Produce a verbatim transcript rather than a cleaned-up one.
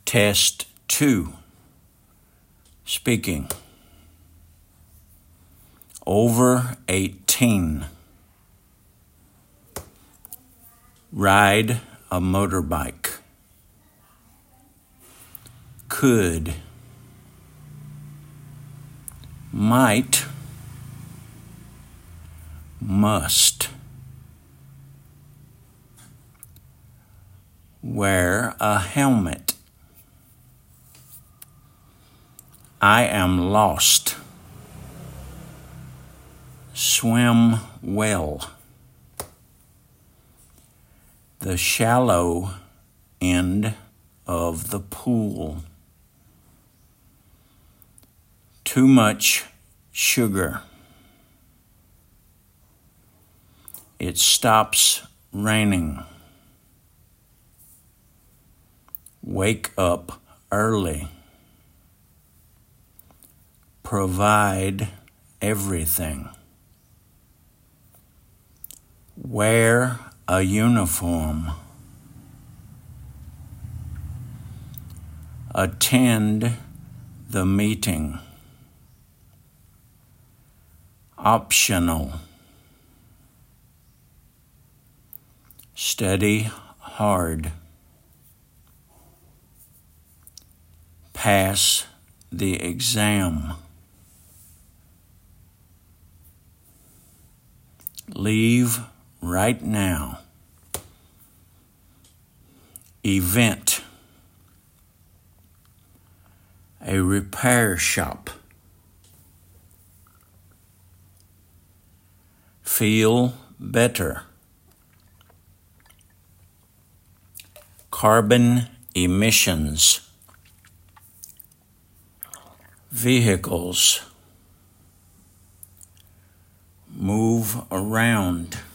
Test two. Speaking. Over eighteen. Ride a motorbike. Could. Might. Must. Wear a helmet. I am lost. Swim well. The shallow end of the pool. Too much sugar. It stops raining. Wake up early. Provide everything. Wear a uniform. Attend the meeting. Optional. Study hard. Pass the exam. Leave right now. Event. A repair shop. Feel better. Carbon emissions. Vehicles. Move around.